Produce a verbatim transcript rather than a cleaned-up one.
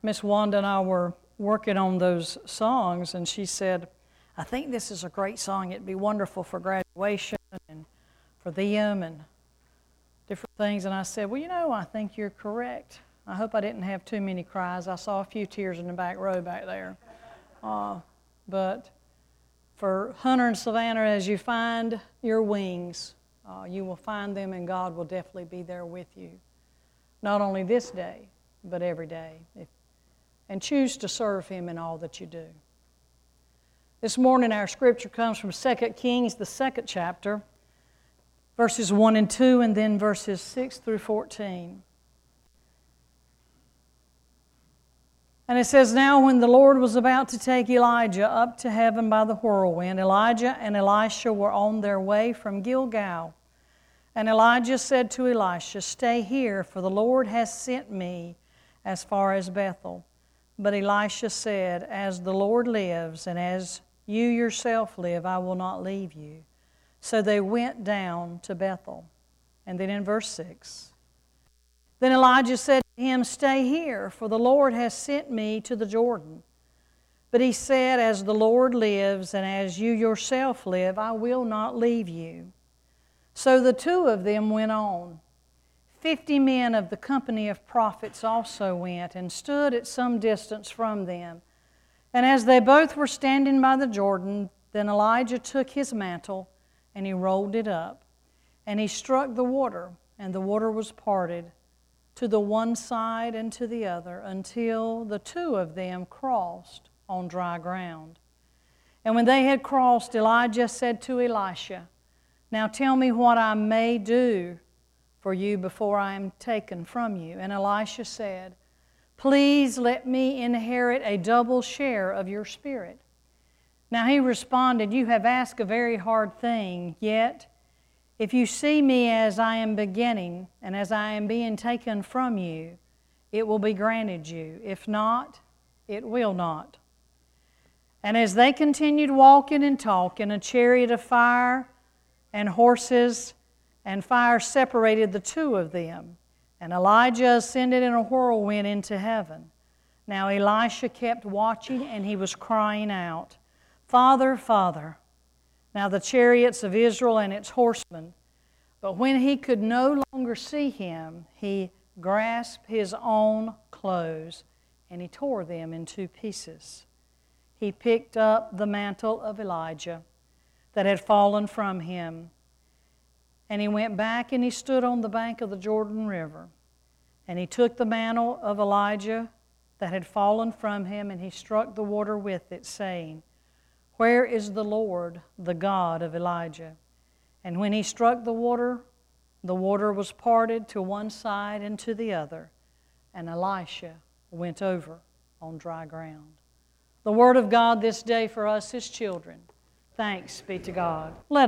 Miss Wanda and I were working on those songs, and she said, I think this is a great song. It'd be wonderful for graduation and for them and different things. And I said, well, you know, I think you're correct. I hope I didn't have too many cries. I saw a few tears in the back row back there. Uh, but for Hunter and Savannah, as you find your wings, uh, you will find them, and God will definitely be there with you. Not only this day, but every day. If, and choose to serve Him in all that you do. This morning our scripture comes from Second Kings, the second chapter, verses one and two, and then verses six through fourteen. And it says, Now when the Lord was about to take Elijah up to heaven by the whirlwind, Elijah and Elisha were on their way from Gilgal. And Elijah said to Elisha, Stay here, for the Lord has sent me as far as Bethel. But Elisha said, As the Lord lives, and as you yourself live, I will not leave you. So they went down to Bethel. And then in verse six, Then Elijah said to him, Stay here, for the Lord has sent me to the Jordan. But he said, As the Lord lives, and as you yourself live, I will not leave you. So the two of them went on. Fifty men of the company of prophets also went, and stood at some distance from them. And as they both were standing by the Jordan, then Elijah took his mantle, and he rolled it up. And he struck the water, and the water was parted to the one side and to the other, until the two of them crossed on dry ground. And when they had crossed, Elijah said to Elisha, Now tell me what I may do for you before I am taken from you. And Elisha said, Please let me inherit a double share of your spirit. Now he responded, You have asked a very hard thing, yet if you see me as I am beginning, and as I am being taken from you, it will be granted you. If not, it will not. And as they continued walking and talking, a chariot of fire and horses and fire separated the two of them. And Elijah ascended in a whirlwind into heaven. Now Elisha kept watching, and he was crying out, Father, Father, now the chariots of Israel and its horsemen. But when he could no longer see him, he grasped his own clothes, and he tore them in two pieces. He picked up the mantle of Elijah that had fallen from him, and he went back and he stood on the bank of the Jordan River. And he took the mantle of Elijah that had fallen from him, and he struck the water with it, saying, Where is the Lord, the God of Elijah? And when he struck the water, the water was parted to one side and to the other, and Elisha went over on dry ground. The word of God this day for us, His children. Thanks be to God. Let